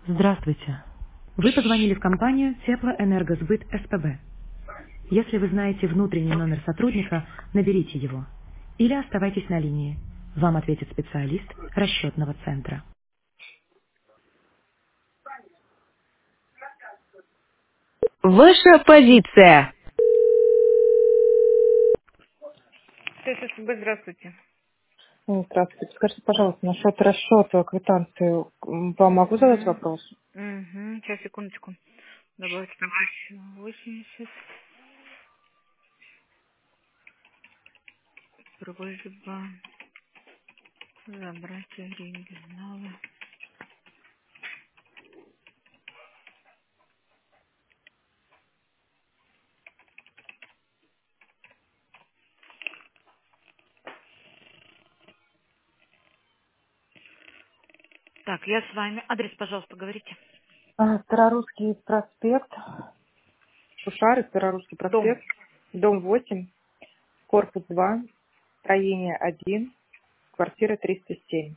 Здравствуйте. Вы позвонили в компанию Теплоэнергосбыт СПБ. Если вы знаете внутренний номер сотрудника, наберите его. Или оставайтесь на линии. Вам ответит специалист расчетного центра. Ваша позиция. ССБ, здравствуйте. Здравствуйте. Скажите, пожалуйста, насчет расчета квитанции, вам могу задать Угу. вопрос? Угу. Сейчас, секундочку. Добавить там 1080. Просьба забрать оригиналы. Так, я с вами. Адрес, пожалуйста, говорите. Старорусский проспект, Шушары, Старорусский Дом. проспект, дом 8, корпус 2, строение 1, квартира 307.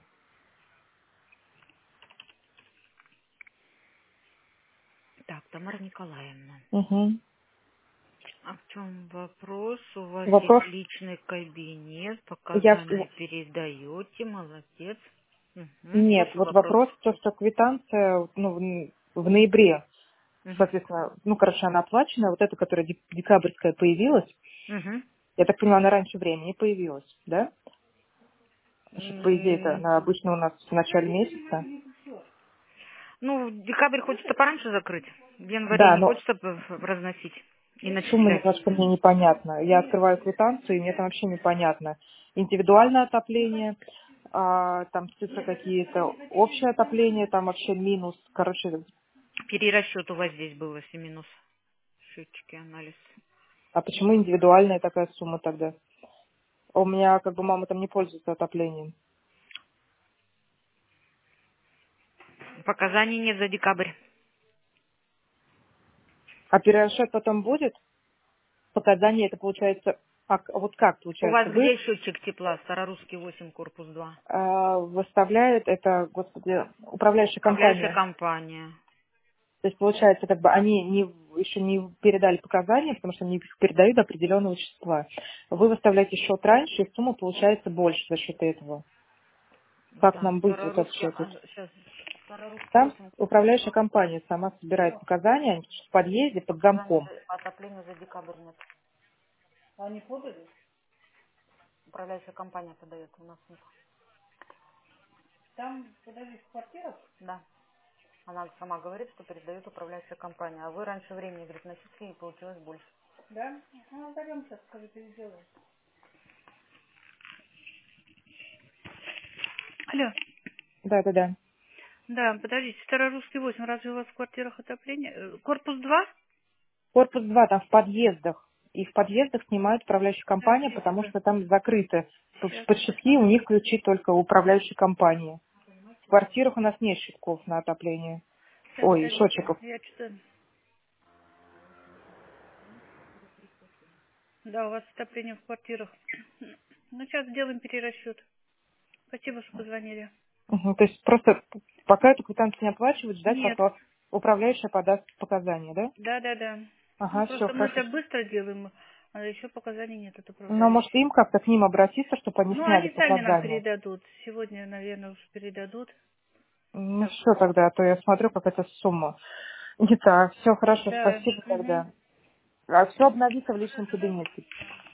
Так, Тамара Николаевна. Угу. А в чем вопрос? У вас Вопрос? есть личный кабинет, Я... показания передаете, молодец. Угу, Нет, слушаю вот вопрос. вопрос, то, что квитанция в ноябре, Угу. соответственно, она оплачена, вот эта, которая декабрьская появилась, Угу. я так понимаю, она раньше времени появилась, да? Значит, по идее, это она обычно у нас в начале месяца. Ну, декабрь хочется пораньше закрыть. В январе Да, не но хочется разносить и сумма начислять. немножко мне непонятна. Я открываю квитанцию, и мне там вообще непонятно. Индивидуальное отопление, там цифры какие-то, общее отопление, там вообще минус. Короче, Перерасчет у вас здесь был, если минус. Счетчики, анализ. а почему индивидуальная такая сумма тогда? У меня как бы мама там не пользуется отоплением. Показаний нет за декабрь. А перерасчет потом будет? Показания это получается... вот как У вас получается? Вы где счетчик тепла? Старорусский 8, корпус 2. выставляет это, господи, управляющая Управляющая компания. компания. То есть, получается, как бы они еще не передали показания, потому что они их передают до определенного числа. Вы выставляете счет раньше, и сумма получается больше за счет этого. Как Так, нам быть вот Старорусский, вообще тут? сейчас, Старорусский Там 8, корпус управляющая 2. компания сама собирает показания они в подъезде под Показания замком. по отоплению за декабрь нет. Они подали? Управляющая компания подает, у нас нет. Там, подожди, в квартирах? Да. Она сама говорит, что передает управляющая компания. А вы раньше времени, говорит, начислили, и получилось больше. Да? Ну, пойдем сейчас, скажи, переделаем. Алло. Да. Да, подождите, Старорусский 8, разве у вас в квартирах отопление? Корпус 2? Корпус 2 там в подъездах. И в подъездах снимают управляющая компания, потому Подождите-ка. что там закрыты. Сейчас По я щитки у посмотрю. них ключи только управляющей компании. В квартирах у нас нет щитков на отопление. Сейчас, Ой, подождите. счетчиков. Я что-то... Да, у вас отопление в квартирах. Ну, сейчас сделаем перерасчет. Спасибо, что позвонили. Мгм. То есть просто пока эту квитанцию не оплачивают, ждать, Нет. пока управляющая подаст показания, да? Да. Ну, Ага, все, просто мы хорошо. это быстро делаем, а еще показаний нет от Но может управляющей. им как-то к ним обратиться, чтобы они Ну, сняли они сами нам показания. передадут. Сегодня, наверное, уж передадут. Ну Так, все тогда, а то я смотрю, как эта сумма. Не так. Все хорошо, да. спасибо Угу. тогда. А все обновится в личном кабинете.